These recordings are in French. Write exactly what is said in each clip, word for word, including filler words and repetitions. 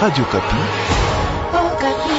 Radio Kapi. Oh, Kapi.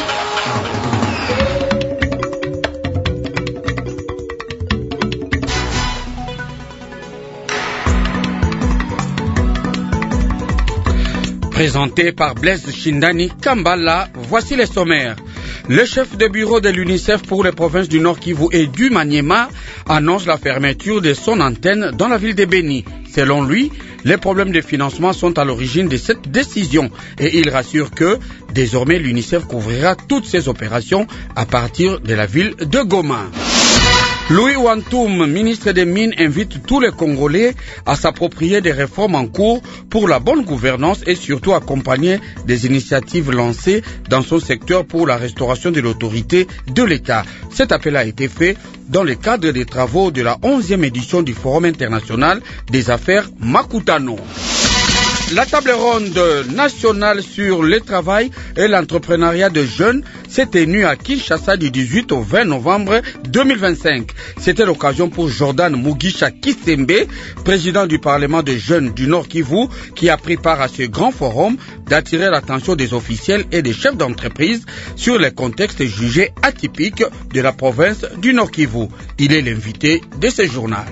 Présenté par Blaise Shindani Kambala, voici les sommaires. Le chef de bureau de l'UNICEF pour les provinces du Nord Kivu et du Maniema annonce la fermeture de son antenne dans la ville de Beni. Selon lui, les problèmes de financement sont à l'origine de cette décision et il rassure que, désormais, l'UNICEF couvrira toutes ses opérations à partir de la ville de Goma. Louis Wantoum, ministre des Mines, invite tous les Congolais à s'approprier des réformes en cours pour la bonne gouvernance et surtout accompagner des initiatives lancées dans son secteur pour la restauration de l'autorité de l'État. Cet appel a été fait dans le cadre des travaux de la onzième édition du Forum international des affaires Makutano. La table ronde nationale sur le travail et l'entrepreneuriat de jeunes s'est tenue à Kinshasa du dix-huit au vingt novembre deux mille vingt-cinq. C'était l'occasion pour Jordan Mugisha Kisembe, président du Parlement des jeunes du Nord Kivu, qui a pris part à ce grand forum, d'attirer l'attention des officiels et des chefs d'entreprise sur les contextes jugés atypiques de la province du Nord Kivu. Il est l'invité de ce journal.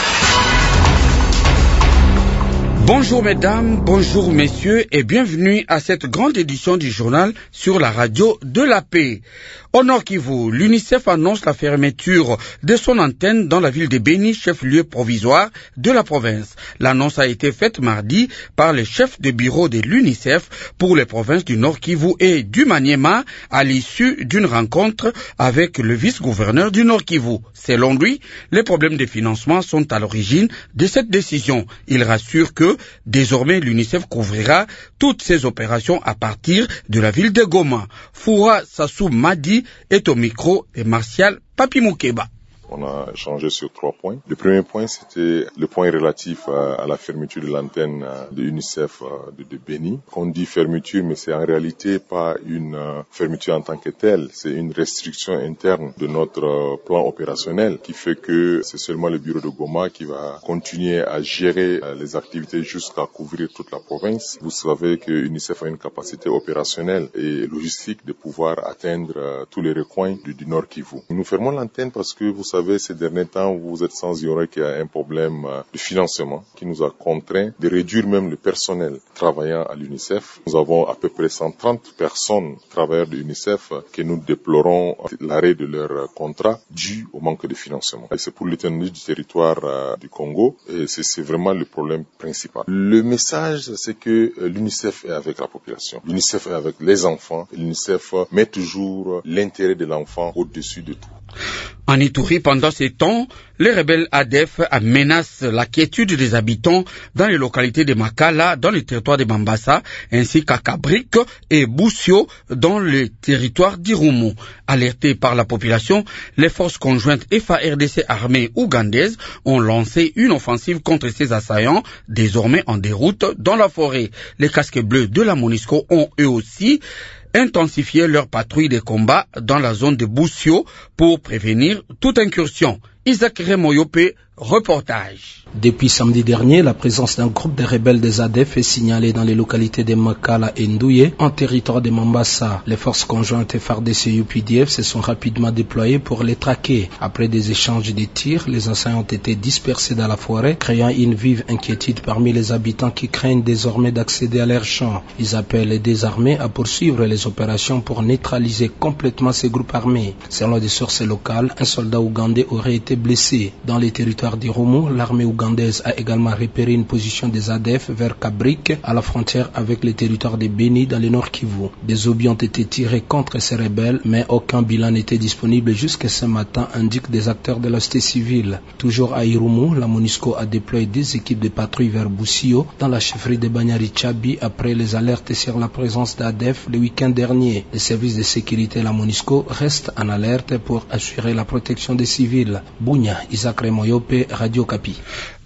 Bonjour mesdames, bonjour messieurs et bienvenue à cette grande édition du journal sur la radio de la paix. Au Nord Kivu, l'UNICEF annonce la fermeture de son antenne dans la ville de Beni, chef-lieu provisoire de la province. L'annonce a été faite mardi par le chef de bureau de l'UNICEF pour les provinces du Nord Kivu et du Maniema à l'issue d'une rencontre avec le vice-gouverneur du Nord Kivu. Selon lui, les problèmes de financement sont à l'origine de cette décision. Il rassure que désormais l'UNICEF couvrira toutes ses opérations à partir de la ville de Goma. Foura Sassou Madi est au micro de Martial Papi Moukeba. On a échangé sur trois points. Le premier point, c'était le point relatif à, à la fermeture de l'antenne de l'UNICEF de, de Beni. On dit fermeture, mais c'est en réalité pas une fermeture en tant que telle. C'est une restriction interne de notre plan opérationnel qui fait que c'est seulement le bureau de Goma qui va continuer à gérer les activités jusqu'à couvrir toute la province. Vous savez que l'UNICEF a une capacité opérationnelle et logistique de pouvoir atteindre tous les recoins du, du Nord Kivu. Nous fermons l'antenne parce que vous savez ces derniers temps, vous êtes sans ignorer qu'il y a un problème de financement qui nous a contraints de réduire même le personnel travaillant à l'UNICEF. Nous avons à peu près cent trente personnes travailleurs de l'UNICEF que nous déplorons l'arrêt de leur contrat dû au manque de financement. Et c'est pour l'étendue du territoire du Congo et c'est, c'est vraiment le problème principal. Le message, c'est que l'UNICEF est avec la population. L'UNICEF est avec les enfants. L'UNICEF met toujours l'intérêt de l'enfant au-dessus de tout. En Ituri, pendant ces temps, les rebelles A D F menacent la quiétude des habitants dans les localités de Makala, dans le territoire de Mambasa, ainsi qu'à Kabrik et Boussio, dans le territoire d'Irumu. Alertés par la population, les forces conjointes F A R D C armées ougandaises ont lancé une offensive contre ces assaillants, désormais en déroute dans la forêt. Les casques bleus de la MONUSCO ont eux aussi intensifier leur patrouille de combat dans la zone de Boussio pour prévenir toute incursion. Isaac Remoyope, reportage. Depuis samedi dernier, la présence d'un groupe de rebelles des A D F est signalée dans les localités de Makala et Ndouye, en territoire de Mambasa. Les forces conjointes F A R D C et U P D F se sont rapidement déployées pour les traquer. Après des échanges de tirs, les assaillants ont été dispersés dans la forêt, créant une vive inquiétude parmi les habitants qui craignent désormais d'accéder à leurs champs. Ils appellent les désarmés à poursuivre les opérations pour neutraliser complètement ces groupes armés. Selon des sources locales, un soldat ougandais aurait été blessé. Dans les territoires d'Irumu, l'armée ougandaise a également repéré une position des A D F vers Kabrik, à la frontière avec les territoires de Beni dans le Nord Kivu. Des obus ont été tirés contre ces rebelles, mais aucun bilan n'était disponible jusqu'à ce matin, indiquent des acteurs de la société civile. Toujours à Irumu, la MONUSCO a déployé des équipes de patrouille vers Boussio, dans la chefferie de Banyari Chabi, après les alertes sur la présence d'A D F le week-end dernier. Les services de sécurité de la MONUSCO restent en alerte pour assurer la protection des civils. Bounia, Isaac Remoyope, Radio Kapi.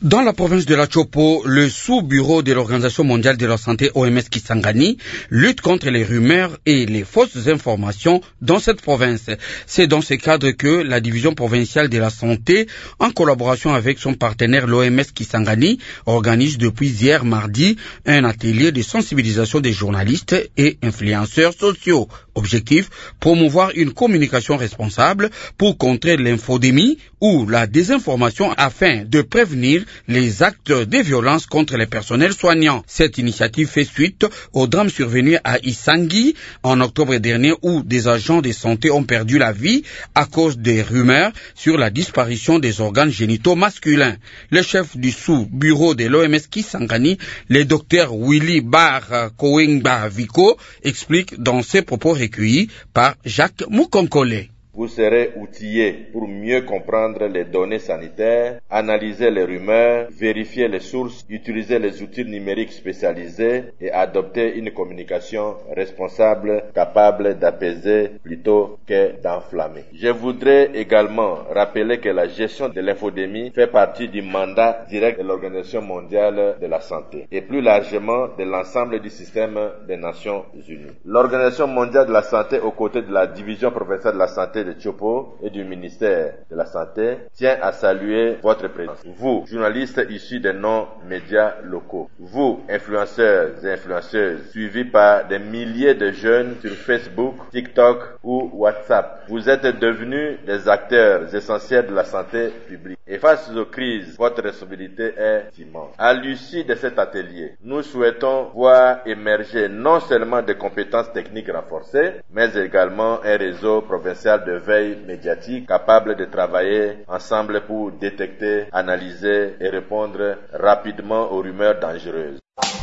Dans la province de la Chopo, le sous-bureau de l'Organisation mondiale de la santé O M S Kisangani lutte contre les rumeurs et les fausses informations dans cette province. C'est dans ce cadre que la division provinciale de la santé, en collaboration avec son partenaire l'O M S Kisangani, organise depuis hier mardi un atelier de sensibilisation des journalistes et influenceurs sociaux. Objectif, promouvoir une communication responsable pour contrer l'infodémie ou la désinformation afin de prévenir les actes de violence contre les personnels soignants. Cette initiative fait suite au drame survenu à Isangi en octobre dernier où des agents de santé ont perdu la vie à cause des rumeurs sur la disparition des organes génitaux masculins. Le chef du sous-bureau de l'O M S Kisangani, le docteur Willy Bar Kowengba Viko, explique dans ses propos recueillis par Jacques Moukonkole. Vous serez outillés pour mieux comprendre les données sanitaires, analyser les rumeurs, vérifier les sources, utiliser les outils numériques spécialisés et adopter une communication responsable capable d'apaiser plutôt que d'enflammer. Je voudrais également rappeler que la gestion de l'infodémie fait partie du mandat direct de l'Organisation mondiale de la santé et plus largement de l'ensemble du système des Nations unies. L'Organisation mondiale de la santé, aux côtés de la division provinciale de la santé de Chopo et du ministère de la Santé, tient à saluer votre présence. Vous, journalistes issus des non-médias locaux, vous, influenceurs et influenceuses, suivis par des milliers de jeunes sur Facebook, TikTok ou WhatsApp, vous êtes devenus des acteurs essentiels de la santé publique. Et face aux crises, votre responsabilité est immense. À l'issue de cet atelier, nous souhaitons voir émerger non seulement des compétences techniques renforcées, mais également un réseau provincial de veille médiatique capable de travailler ensemble pour détecter, analyser et répondre rapidement aux rumeurs dangereuses.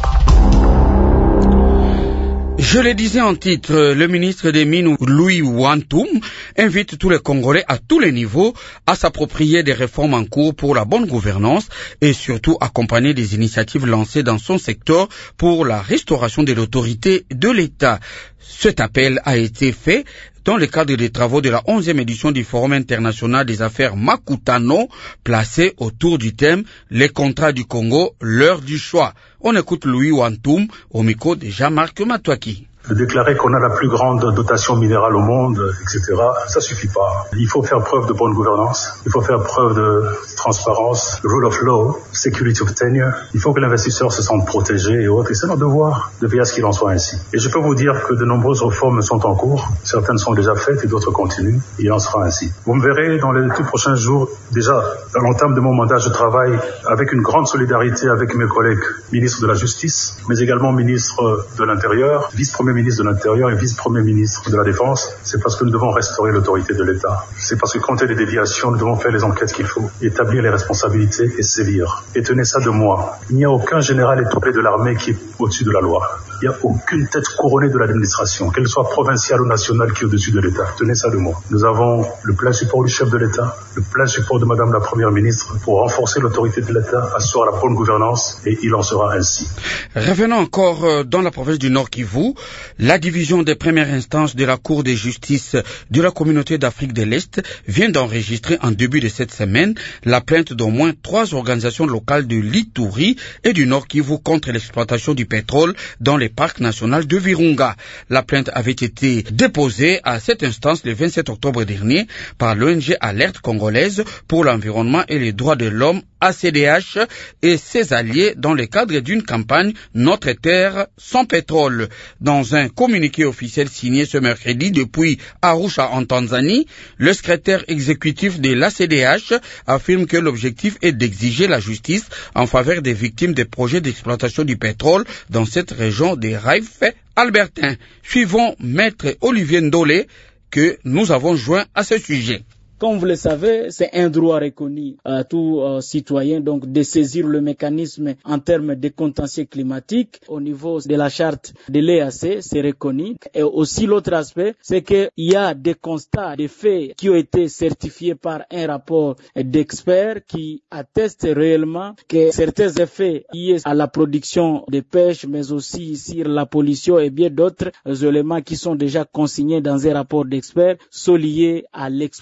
Je le disais en titre, le ministre des Mines, Louis Wantoum, invite tous les Congolais à tous les niveaux à s'approprier des réformes en cours pour la bonne gouvernance et surtout accompagner des initiatives lancées dans son secteur pour la restauration de l'autorité de l'État. Cet appel a été fait dans le cadre des travaux de la onzième édition du Forum international des affaires Makutano, placé autour du thème « Les contrats du Congo, l'heure du choix ». On écoute Louis Wantoum au micro de Jean-Marc Matouaki. De déclarer qu'on a la plus grande dotation minérale au monde, et cetera, ça suffit pas. Il faut faire preuve de bonne gouvernance, il faut faire preuve de transparence, rule of law, security of tenure. Il faut que l'investisseur se sente protégé et autres, et c'est notre devoir de veiller à ce qu'il en soit ainsi. Et je peux vous dire que de nombreuses réformes sont en cours, certaines sont déjà faites et d'autres continuent, et il en sera ainsi. Vous me verrez dans les tout prochains jours, déjà dans l'entame de mon mandat, je travaille avec une grande solidarité avec mes collègues ministres de la Justice, mais également ministres de l'Intérieur, vice-premier ministre de l'Intérieur et vice-premier ministre de la Défense. C'est parce que nous devons restaurer l'autorité de l'État. C'est parce que quand il y a des déviations, nous devons faire les enquêtes qu'il faut, établir les responsabilités et sévir. Et tenez ça de moi. Il n'y a aucun général étoilé de l'armée qui est au-dessus de la loi. Il n'y a aucune tête couronnée de l'administration, qu'elle soit provinciale ou nationale, qui est au-dessus de l'État. Tenez ça de moi. Nous avons le plein support du chef de l'État, le plein support de Madame la Première ministre pour renforcer l'autorité de l'État, assurer la bonne gouvernance, et il en sera ainsi. Revenons encore dans la province du Nord Kivu. La division des premières instances de la Cour de justice de la communauté d'Afrique de l'Est vient d'enregistrer en début de cette semaine la plainte d'au moins trois organisations locales de l'Ituri et du Nord Kivu contre l'exploitation du pétrole dans les parcs nationaux de Virunga. La plainte avait été déposée à cette instance le vingt-sept octobre dernier par l'O N G Alerte congolaise pour l'environnement et les droits de l'homme A C D H et ses alliés dans le cadre d'une campagne Notre Terre sans pétrole. Dans un communiqué officiel signé ce mercredi depuis Arusha en Tanzanie, le secrétaire exécutif de l'A C D H affirme que l'objectif est d'exiger la justice en faveur des victimes des projets d'exploitation du pétrole dans cette région des Raifs albertains. Suivons Maître Olivier Ndolé que nous avons joint à ce sujet. Comme vous le savez, c'est un droit reconnu à tout euh, citoyen donc de saisir le mécanisme en termes de contentieux climatique. Au niveau de la charte de l'E A C, c'est reconnu. Et aussi l'autre aspect, c'est qu'il y a des constats, des faits qui ont été certifiés par un rapport d'experts qui attestent réellement que certains effets liés à la production de pêche, mais aussi sur la pollution et bien d'autres éléments qui sont déjà consignés dans un rapport d'experts sont liés à l'exploitation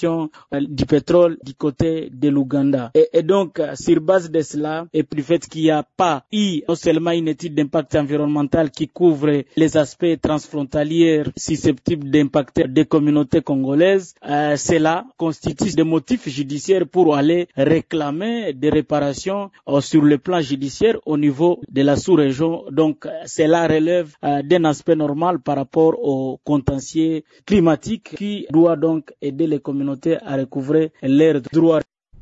l'exploitation euh, du pétrole du côté de l'Ouganda. Et, et donc, euh, sur base de cela, et puis le fait qu'il n'y a pas eu non seulement une étude d'impact environnemental qui couvre les aspects transfrontaliers susceptibles d'impacter des communautés congolaises, euh, cela constitue des motifs judiciaires pour aller réclamer des réparations euh, sur le plan judiciaire au niveau de la sous-région. Donc, cela relève euh, d'un aspect normal par rapport au contentieux climatique qui doit donc aider les communautés à recouvrer leurs droits.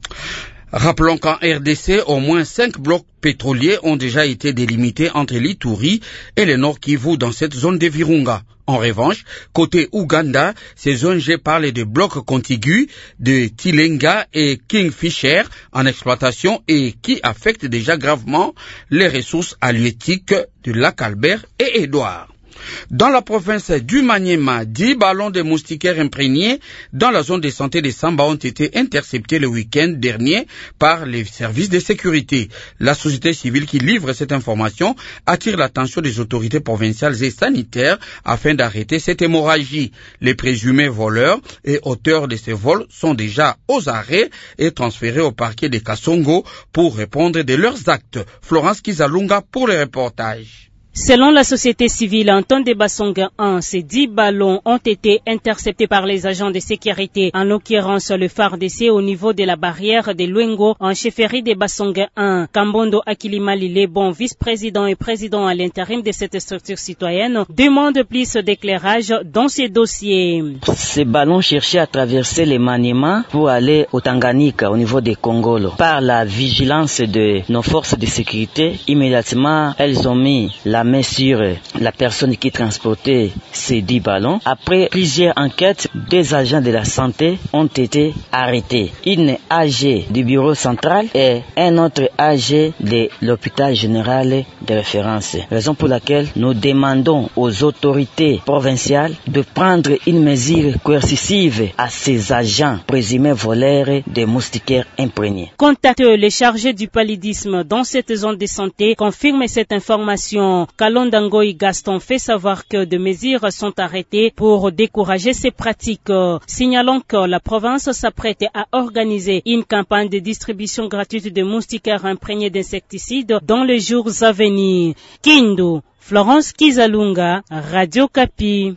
Rappelons qu'en R D C, au moins cinq blocs pétroliers ont déjà été délimités entre l'Ituri et le Nord Kivu dans cette zone de Virunga. En revanche, côté Ouganda, ces O N G parlent de blocs contigus de Tilenga et Kingfisher en exploitation et qui affectent déjà gravement les ressources halieutiques de lac Albert et Édouard. Dans la province du Maniema, dix ballons de moustiquaires imprégnés dans la zone de santé de Samba ont été interceptés le week-end dernier par les services de sécurité. La société civile qui livre cette information attire l'attention des autorités provinciales et sanitaires afin d'arrêter cette hémorragie. Les présumés voleurs et auteurs de ces vols sont déjà aux arrêts et transférés au parquet de Kasongo pour répondre de leurs actes. Florence Kizalunga pour le reportage. Selon la société civile, en temps de Basonga un, ces dix ballons ont été interceptés par les agents de sécurité, en l'occurrence le F A R D C au niveau de la barrière de Luengo en chefferie de Basonga un. Kambondo Akilima Lilebon, vice-président et président à l'intérim de cette structure citoyenne, demande plus d'éclairage dans ces dossiers. Ces ballons cherchaient à traverser les Maniema pour aller au Tanganyika au niveau des Congolo. Par la vigilance de nos forces de sécurité, immédiatement elles ont mis la main sur la personne qui transportait ces dix ballons. Après plusieurs enquêtes, deux agents de la santé ont été arrêtés. Une A G du bureau central et un autre A G de l'hôpital général de référence. Raison pour laquelle nous demandons aux autorités provinciales de prendre une mesure coercitive à ces agents présumés voleurs des moustiquaires imprégnés. Contacte les chargés du paludisme dans cette zone de santé confirme cette information. Kalondangoy Gaston fait savoir que des mesures sont arrêtées pour décourager ces pratiques. Signalons que la province s'apprête à organiser une campagne de distribution gratuite de moustiquaires imprégnés d'insecticides dans les jours à venir. Kindu, Florence Kizalunga, Radio Kapi.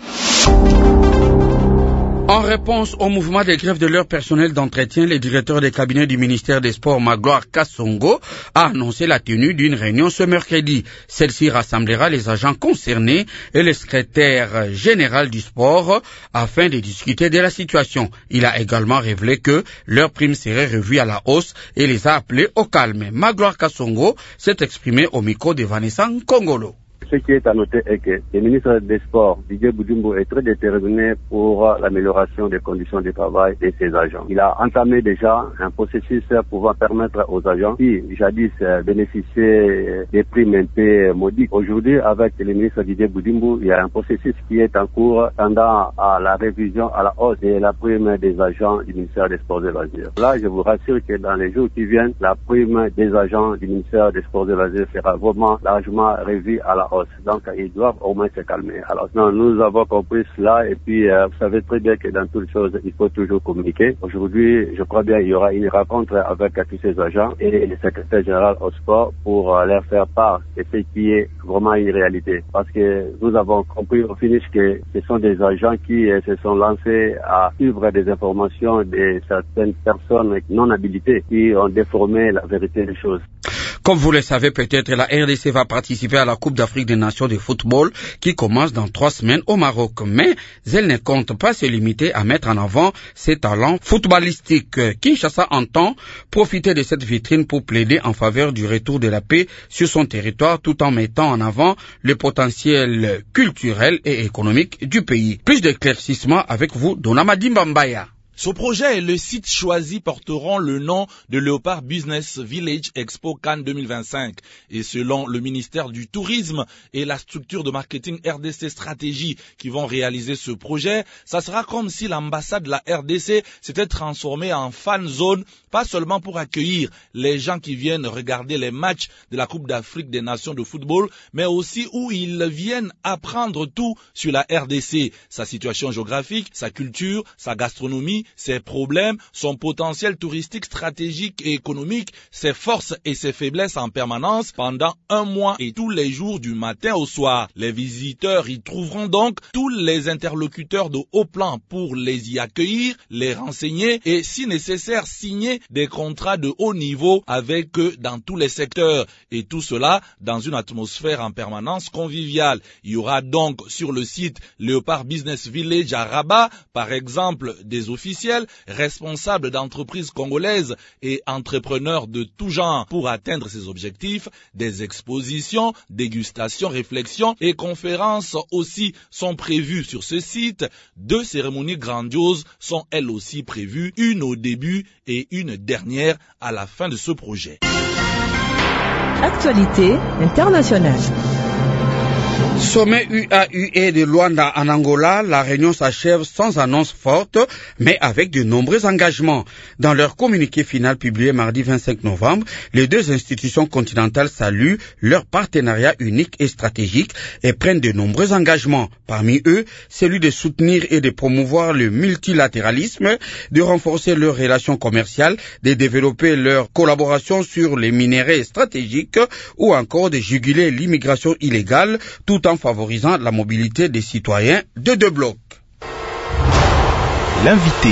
En réponse au mouvement de grève de leur personnel d'entretien, le directeur des cabinets du ministère des Sports, Magloire Kasongo, a annoncé la tenue d'une réunion ce mercredi. Celle-ci rassemblera les agents concernés et le secrétaire général du sport afin de discuter de la situation. Il a également révélé que leur prime serait revue à la hausse et les a appelés au calme. Magloire Kasongo s'est exprimé au micro de Vanessa Kongolo. Ce qui est à noter est que le ministre des Sports, Didier Boudumbo, est très déterminé pour l'amélioration des conditions de travail de ses agents. Il a entamé déjà un processus pouvant permettre aux agents qui, jadis, bénéficiaient des primes un peu modiques. Aujourd'hui, avec le ministre Didier Boudumbo, il y a un processus qui est en cours tendant à la révision, à la hausse de la prime des agents du ministère des Sports et Loisirs. Là, je vous rassure que dans les jours qui viennent, la prime des agents du ministère des Sports et Loisirs sera vraiment largement revue à la hausse. Donc, ils doivent au moins se calmer. Alors, non, nous avons compris cela et puis, euh, vous savez très bien que dans toutes choses, il faut toujours communiquer. Aujourd'hui, je crois bien qu'il y aura une rencontre avec tous ces agents et le secrétaire général au sport pour euh, leur faire part de ce qui est vraiment une réalité. Parce que nous avons compris au finish que ce sont des agents qui euh, se sont lancés à suivre des informations de certaines personnes non habilitées qui ont déformé la vérité des choses. Comme vous le savez peut-être, la R D C va participer à la Coupe d'Afrique des Nations de football qui commence dans trois semaines au Maroc. Mais elle ne compte pas se limiter à mettre en avant ses talents footballistiques. Kinshasa entend profiter de cette vitrine pour plaider en faveur du retour de la paix sur son territoire tout en mettant en avant le potentiel culturel et économique du pays. Plus d'éclaircissements avec vous, Donamadi Mbambaya. Ce projet et le site choisi porteront le nom de Léopard Business Village Expo Cannes deux mille vingt-cinq. Et selon le ministère du Tourisme et la structure de marketing R D C Stratégie qui vont réaliser ce projet, ça sera comme si l'ambassade de la R D C s'était transformée en fan zone, pas seulement pour accueillir les gens qui viennent regarder les matchs de la Coupe d'Afrique des Nations de football, mais aussi où ils viennent apprendre tout sur la R D C, sa situation géographique, sa culture, sa gastronomie, Beni, ses problèmes, son potentiel touristique, stratégique et économique, ses forces et ses faiblesses en permanence pendant un mois et tous les jours du matin au soir. Les visiteurs y trouveront donc tous les interlocuteurs de haut plan pour les y accueillir, les renseigner et si nécessaire signer des contrats de haut niveau avec eux dans tous les secteurs et tout cela dans une atmosphère en permanence conviviale. Il y aura donc sur le site Léopard Business Village à Rabat, par exemple, des officiels, responsables d'entreprises congolaises et entrepreneurs de tout genre pour atteindre ces objectifs. Des expositions, dégustations, réflexions et conférences aussi sont prévues sur ce site. Deux cérémonies grandioses sont elles aussi prévues, une au début et une dernière à la fin de ce projet. Actualité internationale. Sommet U A U E de Luanda en Angola, la réunion s'achève sans annonce forte, mais avec de nombreux engagements. Dans leur communiqué final publié mardi vingt-cinq novembre, les deux institutions continentales saluent leur partenariat unique et stratégique et prennent de nombreux engagements. Parmi eux, celui de soutenir et de promouvoir le multilatéralisme, de renforcer leurs relations commerciales, de développer leur collaboration sur les minéraux stratégiques ou encore de juguler l'immigration illégale, tout en favorisant la mobilité des citoyens de deux blocs. L'invité.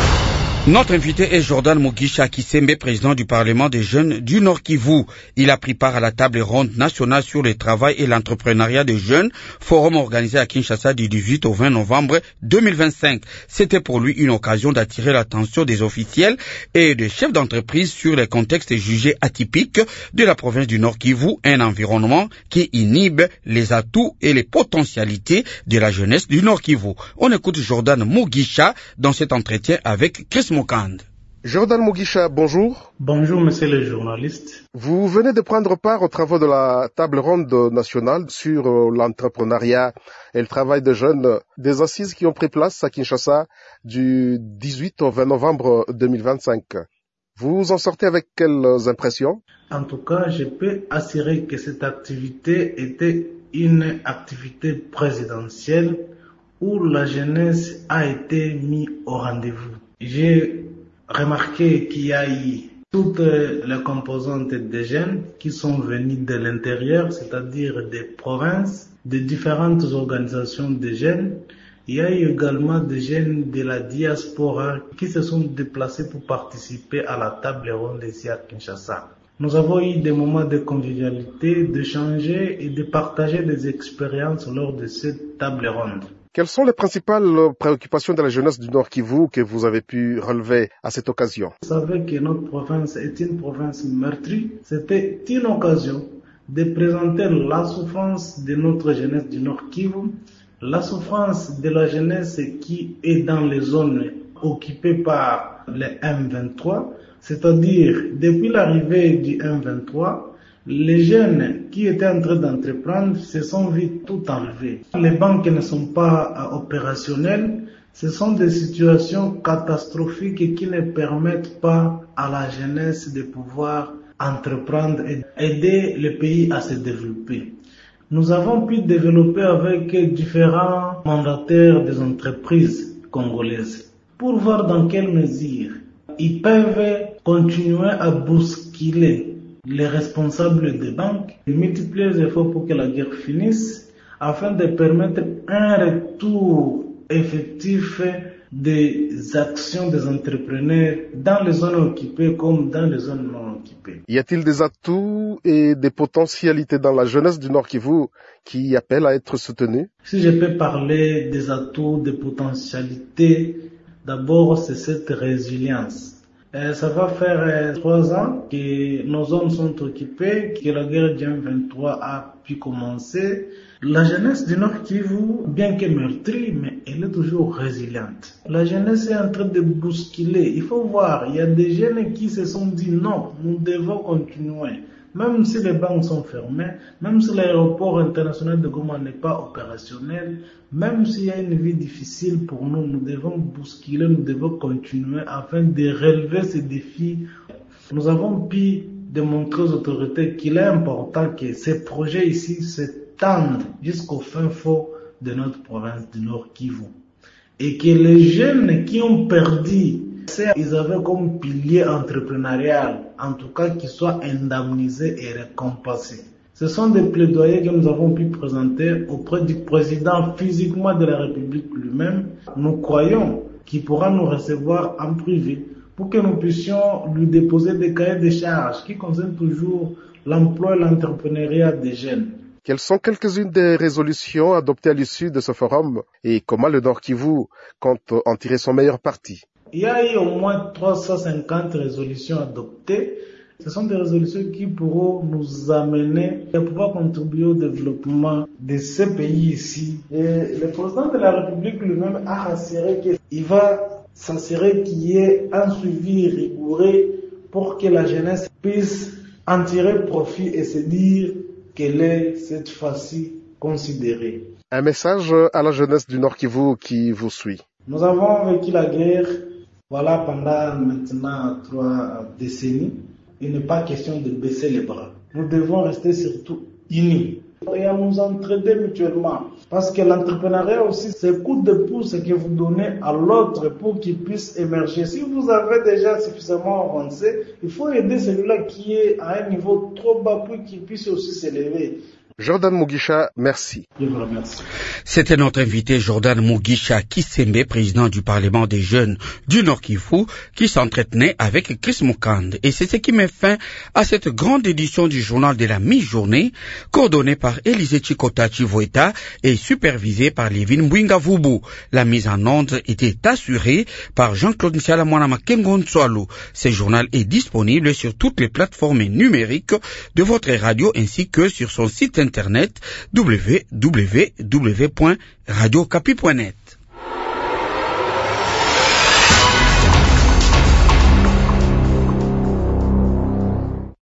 Notre invité est Jordan Mugisha Kisembe, président du Parlement des jeunes du Nord Kivu. Il a pris part à la table ronde nationale sur le travail et l'entrepreneuriat des jeunes, forum organisé à Kinshasa du dix-huit au vingt novembre deux mille vingt-cinq. C'était pour lui une occasion d'attirer l'attention des officiels et des chefs d'entreprise sur les contextes jugés atypiques de la province du Nord Kivu, un environnement qui inhibe les atouts et les potentialités de la jeunesse du Nord Kivu. On écoute Jordan Mugisha dans cet entretien avec Chris Mokand. Jordan Mugisha, bonjour. Bonjour, monsieur le journaliste. Vous venez de prendre part aux travaux de la table ronde nationale sur l'entrepreneuriat et le travail des jeunes, des assises qui ont pris place à Kinshasa du dix-huit au vingt novembre deux mille vingt-cinq. Vous en sortez avec quelles impressions? En tout cas, je peux assurer que cette activité était une activité présidentielle où la jeunesse a été mise au rendez-vous. J'ai remarqué qu'il y a eu toutes les composantes des jeunes qui sont venus de l'intérieur, c'est-à-dire des provinces, de différentes organisations de jeunes. Il y a eu également des jeunes de la diaspora qui se sont déplacés pour participer à la table ronde ici à Kinshasa. Nous avons eu des moments de convivialité, d'échanger et de partager des expériences lors de cette table ronde. Quelles sont les principales préoccupations de la jeunesse du Nord Kivu que vous avez pu relever à cette occasion? Vous savez que notre province est une province meurtrie. C'était une occasion de présenter la souffrance de notre jeunesse du Nord Kivu, la souffrance de la jeunesse qui est dans les zones occupées par les M vingt-trois, c'est-à-dire depuis l'arrivée du M vingt-trois, les jeunes qui étaient en train d'entreprendre se sont vus tout enlevés. Les banques ne sont pas opérationnelles. Ce sont des situations catastrophiques qui ne permettent pas à la jeunesse de pouvoir entreprendre et aider le pays à se développer. Nous avons pu développer avec différents mandataires des entreprises congolaises pour voir dans quelle mesure ils peuvent continuer à bousculer les responsables des banques, multiplier les efforts pour que la guerre finisse, afin de permettre un retour effectif des actions des entrepreneurs dans les zones occupées comme dans les zones non occupées. Y a-t-il des atouts et des potentialités dans la jeunesse du Nord Kivu qui appellent à être soutenus? Si je peux parler des atouts, des potentialités, d'abord c'est cette résilience. Euh, ça va faire euh, trois ans que nos zones sont occupées, que la guerre du M vingt-trois a pu commencer. La jeunesse du Nord Kivu, bien que meurtrie, mais elle est toujours résiliente. La jeunesse est en train de bousculer. Il faut voir, il y a des jeunes qui se sont dit non, nous devons continuer. Même si les banques sont fermées, même si l'aéroport international de Goma n'est pas opérationnel, même s'il y a une vie difficile pour nous, nous devons bousculer, nous devons continuer afin de relever ces défis. Nous avons pu démontrer aux autorités qu'il est important que ces projets ici s'étendent jusqu'au fin fond de notre province du Nord Kivu. et que les jeunes qui ont perdu, ils avaient comme pilier entrepreneurial, en tout cas qu'ils soient indemnisés et récompensés. Ce sont des plaidoyers que nous avons pu présenter auprès du président physiquement de la République lui-même. Nous croyons qu'il pourra nous recevoir en privé pour que nous puissions lui déposer des cahiers de charges qui concernent toujours l'emploi et l'entrepreneuriat des jeunes. Quelles sont quelques-unes des résolutions adoptées à l'issue de ce forum et comment le Nord Kivu compte en tirer son meilleur parti? Il y a eu au moins trois cent cinquante résolutions adoptées. Ce sont des résolutions qui pourront nous amener à pouvoir contribuer au développement de ce pays ici. Et le président de la République lui-même a assuré qu'il va s'assurer qu'il y ait un suivi rigoureux pour que la jeunesse puisse en tirer profit et se dire qu'elle est cette fois-ci considérée. Un message à la jeunesse du Nord Kivu qui vous suit. Nous avons vécu la guerre voilà, pendant maintenant trois décennies. Il n'est pas question de baisser les bras. Nous devons rester surtout unis et à nous entraider mutuellement. Parce que l'entrepreneuriat aussi, c'est coup de pouce que vous donnez à l'autre pour qu'il puisse émerger. Si vous avez déjà suffisamment avancé, il faut aider celui-là qui est à un niveau trop bas pour qu'il puisse aussi s'élever. Jordan Mugisha, merci. Je vous remercie. C'était notre invité Jordan Mugisha Kisembe, président du Parlement des jeunes du Nord Kivu, qui s'entretenait avec Chris Mukand. Et c'est ce qui met fin à cette grande édition du journal de la mi-journée, coordonnée par Élisée Chikota Chivoeta et supervisée par Lévin Mbouingavubu. La mise en onde était assurée par Jean-Claude Nsialamwana Makengon-Swalou. Ce journal est disponible sur toutes les plateformes numériques de votre radio ainsi que sur son site internet w w w point radio okapi point net.